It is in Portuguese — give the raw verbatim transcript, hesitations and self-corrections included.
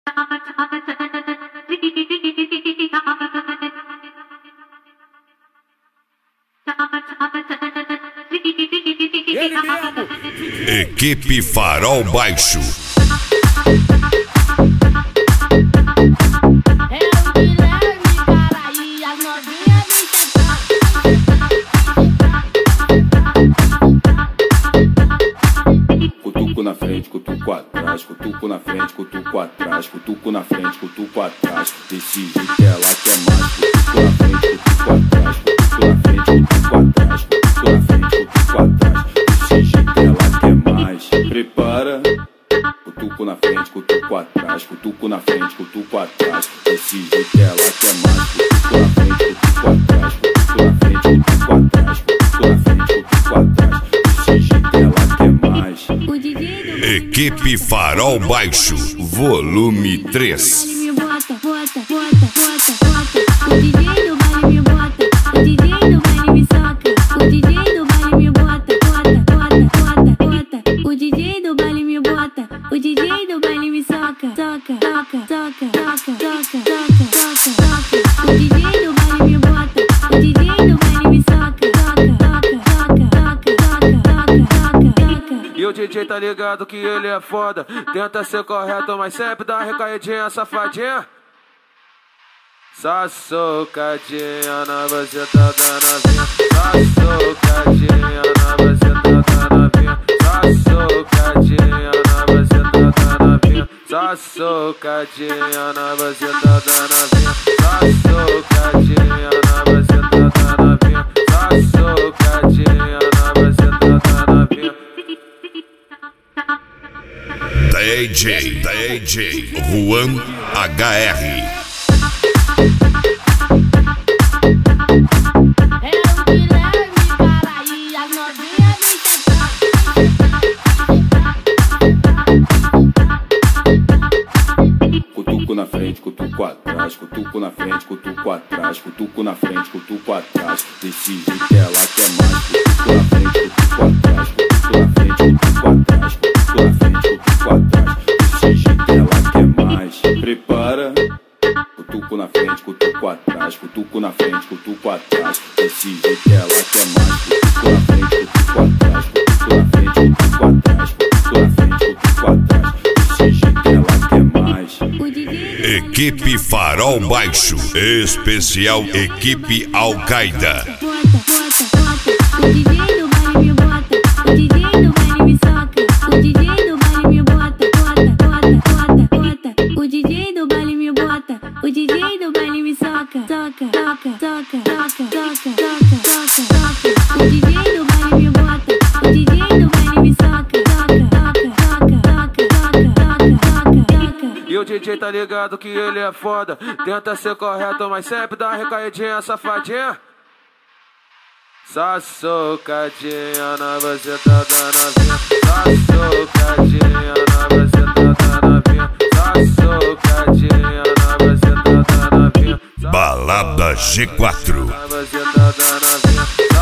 Equipe Farol Baixo. Cutuco na frente, cutuco atrás, cutuco na frente, cutuco atrás, cutuco na frente, cutuco atrás. Desse jeito ela quer mais. Cutuco na frente, cutuco atrás, cutuco na frente, cutuco atrás, cutuco na frente, cutuco atrás. Desse jeito ela quer mais. Prepara. Cutuco na frente, cutuco atrás, cutuco na frente, cutuco atrás. Desse jeito ela quer mais. Cutuco na frente, cutuco atrás, cutuco na frente, cutuco atrás, cutuco na frente, cutuco atrás. Desse jeito ela quer mais. Equipe Farol Baixo, volume três. Me bota, bota, bota, bota, bota. O D J do baile me bota, o D J do baile me soca. O D J do baile me bota, bota, bota, bota, bota. O D J do baile me bota, o D J do baile me soca. Soca, soca, soca, soca, soca, soca, soca, soca. O D J do baile me bota, o D J do baile me soca. Soca, soca, soca, soca, soca, soca, soca. E o D J tá ligado que ele é foda. Tenta ser correto, mas sempre dá uma recaidinha, safadinha. Só socadinha na buceta da novinha. Só socadinha na buceta da novinha. Só socadinha na buceta da novinha. Só socadinha na buceta da novinha. Só socadinha na buceta da novinha. Só socadinha na buceta da novinha. D J, D J Juan H R. Cutuco na frente, cutuco atrás, cutuco na frente, cutuco atrás, cutuco na frente, cutuco atrás. Desse jeito ela quer mais. Cutuco na frente, cutuco atrás, cutuco na frente, cutuco atrás, cutuco na frente, cutuco atrás. Desse jeito ela quer mais. Prepara. Cutuco na frente, cutuco atrás, cutuco na frente, cutuco atrás. Desse jeito ela quer mais. Cutuco na frente, cutuco atrás, cutuco na frente, cutuco atrás, cutuco na frente, cutuco atrás. Desse jeito ela quer mais. Equipe Farol Baixo, especial Equipe Al-Qaeda. Bota, bota, bota. O D J do baile me bota, o D J do baile me soca. O D J do baile me bota, bota, bota, bota, bota. O D J do baile me bota, o D J do baile me soca. Soca, soca, soca, soca, soca, soca, soca, soca. O D J do baile me bota, o D J do baile me soca. Soca, soca, soca, soca, soca, soca, soca. E o D J tá ligado que ele é foda. Tenta ser correto, mas sempre dá uma recaidinha, safadinha. Só socadinha na buceta da novinha. Só socadinha na buceta da novinha. Só socadinha na buceta da novinha. Balada G quatro. Na buceta da novinha.